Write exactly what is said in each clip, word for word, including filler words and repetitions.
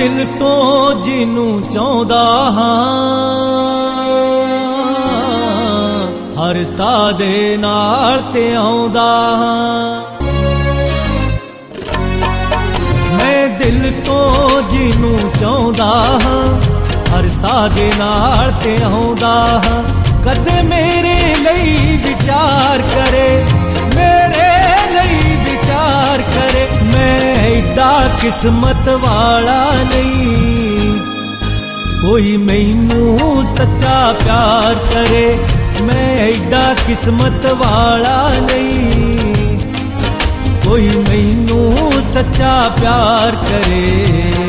दिल तो जिनू चाहता हाँ हर सादे नाल ते आउंदा हाँ। मैं दिल तो जिनू चाहता हाँ हर सादे नाल ते आउंदा हाँ। कदे मेरे लई विचार करे मेरे लई विचार करे। मैं एडा किस्मत वाला नहीं कोई मैनू सच्चा प्यार करे। मैं एडा किस्मत वाला नहीं कोई मैनू सच्चा प्यार करे।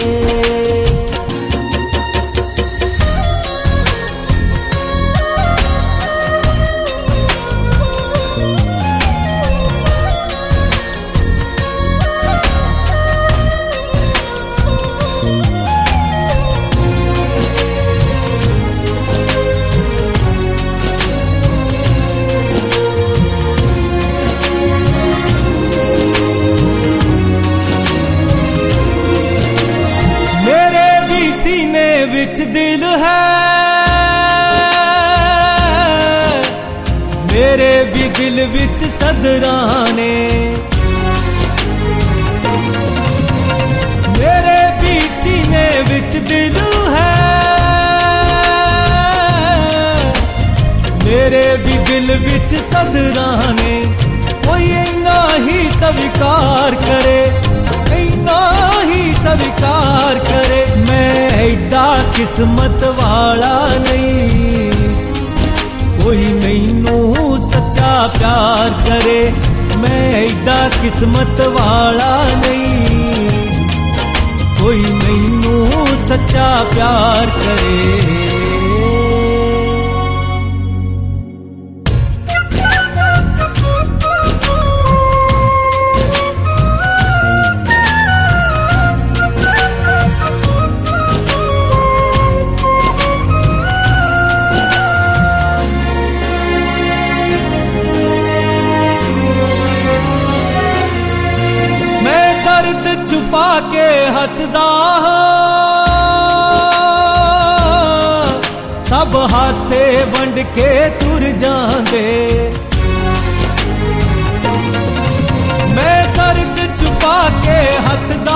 विच दिल है मेरे भी दिल विच सदराने। मेरे भी सीने विच दिल है मेरे भी दिल विच सदराने। कोई इन्ना ही स्वीकार करे इन्ना ही स्वीकार करे। मैं एडा किस्मत वाला नहीं कोई मैनू सच्चा प्यार करे। मैं एडा किस्मत वाला नहीं कोई मैनू सच्चा प्यार करे। छुपा के हसदा सब हासे वंड के तुर जांदे। मैं दर्द छुपा के हसदा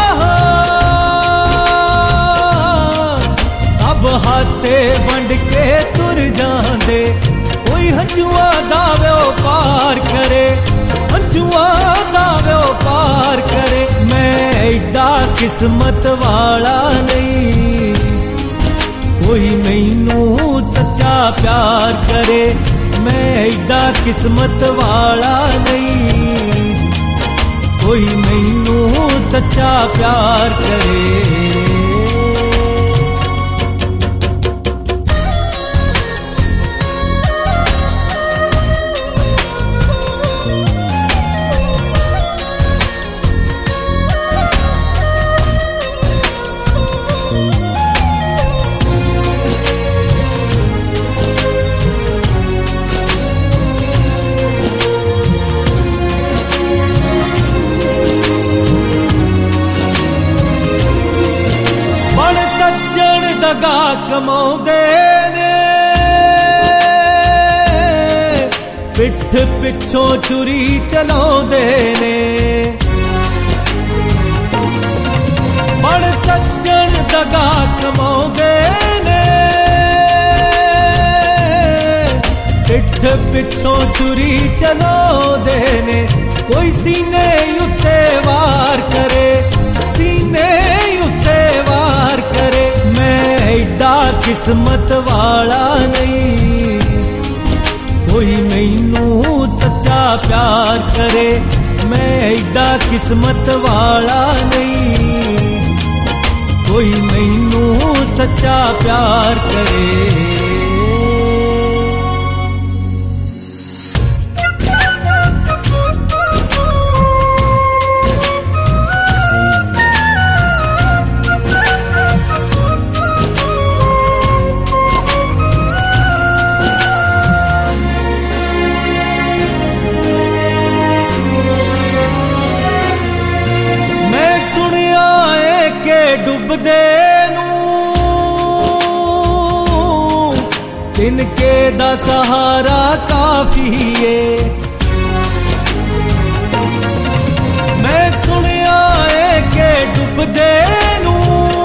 सब हासे वंड के तुर जांदे। कोई हंजुआ दा व्यापार करे हंजुआ दा व्यापार करे। मैं एडा किस्मत वाला नहीं कोई मैनू सच्चा प्यार करे। मैं एडा किस्मत वाला नहीं कोई मैनू सच्चा प्यार करे। दगा कमाउंदे ने पिठ पिछों छुरी चलाउंदे ने। बड़ सज्जन दगा कमाउंदे ने पिठ पिछों छुरी चलाउंदे ने। कोई सीने उत्ते वार करे सीने उत्ते वार करे। मैं एडा किस्मत वाला नहीं कोई मैनू सच्चा प्यार करे। मैं एडा किस्मत वाला नहीं कोई मैनू सच्चा प्यार करे। तिनके दा सहारा काफी है। मैं सुनिया है के डुबदे नू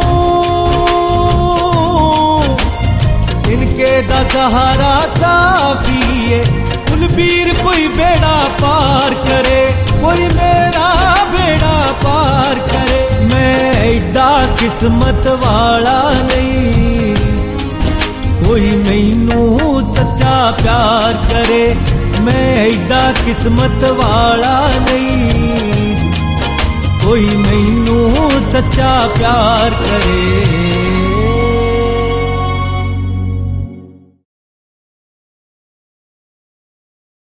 तिनके दा सहारा काफी है। कुलबीर कोई बेड़ा पार करे, कोई मेरा बेड़ा पार करे। मैं एडा किस्मत वाला नहीं, कोई मैनू सच्चा प्यार करे। मैं एडा किस्मत वाला नहीं, कोई मैनू सच्चा प्यार करे।